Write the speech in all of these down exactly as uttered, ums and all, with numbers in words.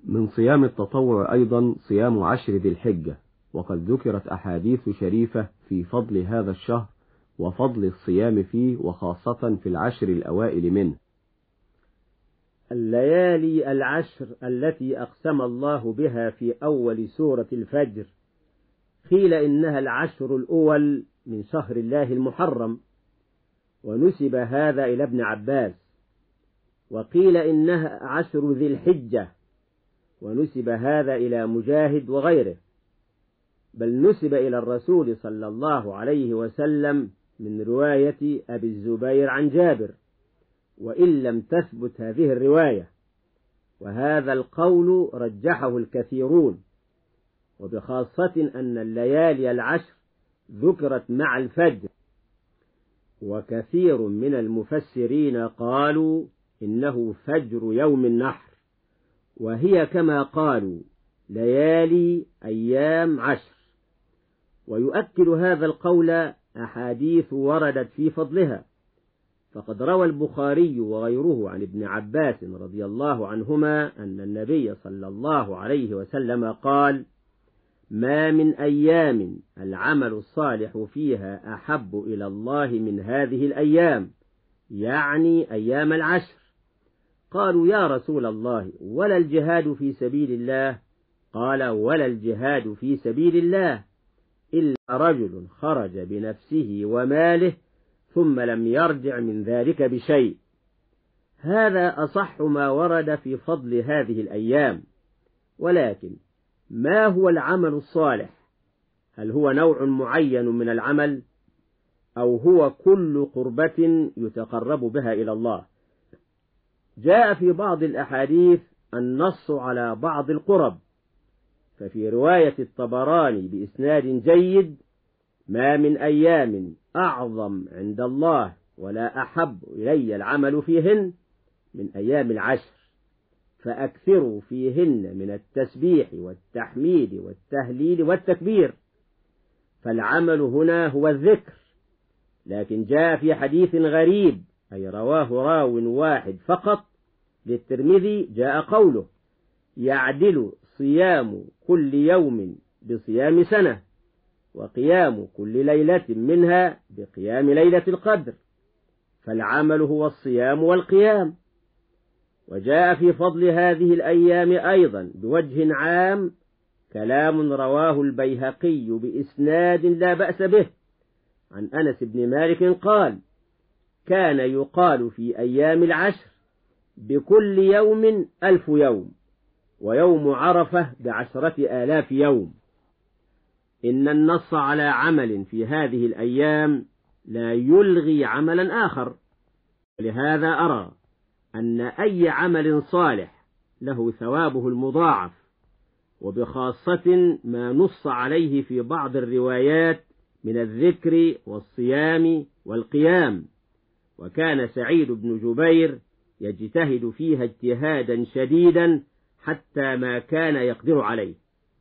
من صيام التطوع أيضا صيام عشر ذي الحجة، وقد ذكرت أحاديث شريفة في فضل هذا الشهر وفضل الصيام فيه، وخاصة في العشر الأوائل منه. الليالي العشر التي أقسم الله بها في أول سورة الفجر قيل إنها العشر الأول من شهر الله المحرم، ونسب هذا إلى ابن عباس، وقيل إنها عشر ذي الحجة، ونسب هذا إلى مجاهد وغيره، بل نسب إلى الرسول صلى الله عليه وسلم من رواية أبي الزبير عن جابر، وإن لم تثبت هذه الرواية، وهذا القول رجحه الكثيرون، وبخاصة أن الليالي العشر ذكرت مع الفجر، وكثير من المفسرين قالوا إنه فجر يوم النحر، وهي كما قالوا ليالي أيام عشر. ويؤكد هذا القول أحاديث وردت في فضلها، فقد روى البخاري وغيره عن ابن عباس رضي الله عنهما أن النبي صلى الله عليه وسلم قال: ما من أيام العمل الصالح فيها أحب إلى الله من هذه الأيام، يعني أيام العشر. قالوا: يا رسول الله، ولا الجهاد في سبيل الله؟ قال: ولا الجهاد في سبيل الله إلا رجل خرج بنفسه وماله ثم لم يرجع من ذلك بشيء. هذا أصح ما ورد في فضل هذه الأيام. ولكن ما هو العمل الصالح؟ هل هو نوع معين من العمل، أو هو كل قربة يتقرب بها إلى الله؟ جاء في بعض الأحاديث النص على بعض القرب، ففي رواية الطبراني بإسناد جيد: ما من أيام أعظم عند الله ولا أحب إلي العمل فيهن من أيام العشر، فأكثروا فيهن من التسبيح والتحميد والتهليل والتكبير. فالعمل هنا هو الذكر. لكن جاء في حديث غريب، أي رواه راو واحد فقط، للترمذي، جاء قوله: يعدل صيام كل يوم بصيام سنة، وقيام كل ليلة منها بقيام ليلة القدر. فالعمل هو الصيام والقيام. وجاء في فضل هذه الأيام أيضا بوجه عام كلام رواه البيهقي بإسناد لا بأس به عن أنس بن مالك قال: كان يقال في أيام العشر بكل يوم ألف يوم، ويوم عرفة بعشرة آلاف يوم. إن النص على عمل في هذه الأيام لا يلغي عملا آخر، ولهذا أرى أن أي عمل صالح له ثوابه المضاعف، وبخاصة ما نص عليه في بعض الروايات من الذكر والصيام والقيام. وكان سعيد بن جبير يجتهد فيها اجتهادا شديدا حتى ما كان يقدر عليه.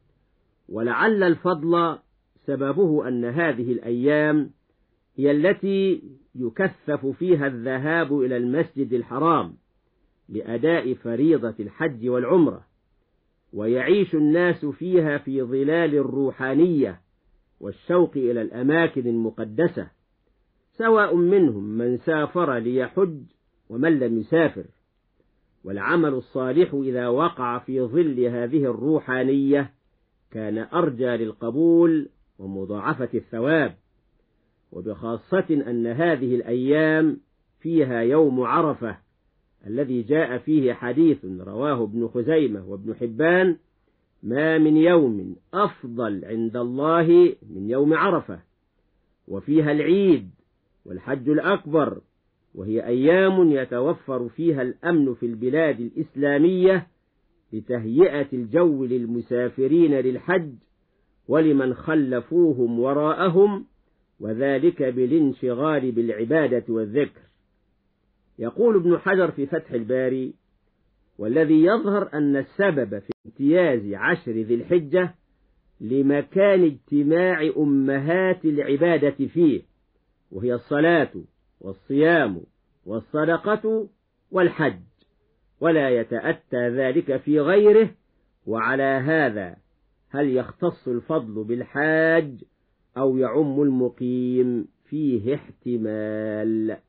ولعل الفضل سببه أن هذه الأيام هي التي يكثف فيها الذهاب إلى المسجد الحرام لأداء فريضة الحج والعمرة، ويعيش الناس فيها في ظلال الروحانية والشوق إلى الأماكن المقدسة، سواء منهم من سافر ليحج ومن لم يسافر. والعمل الصالح إذا وقع في ظل هذه الروحانية كان أرجى للقبول ومضاعفة الثواب، وبخاصة أن هذه الأيام فيها يوم عرفة الذي جاء فيه حديث رواه ابن خزيمة وابن حبان: ما من يوم أفضل عند الله من يوم عرفة. وفيها العيد والحج الأكبر، وهي أيام يتوفر فيها الأمن في البلاد الإسلامية لتهيئة الجو للمسافرين للحج ولمن خلفوهم وراءهم، وذلك بالانشغال بالعبادة والذكر. يقول ابن حجر في فتح الباري: والذي يظهر أن السبب في امتياز عشر ذي الحجة لمكان اجتماع أمهات العبادة فيه، وهي الصلاة والصيام والصدقة والحج، ولا يتأتى ذلك في غيره، وعلى هذا هل يختص الفضل بالحاج أو يعم المقيم؟ فيه احتمال.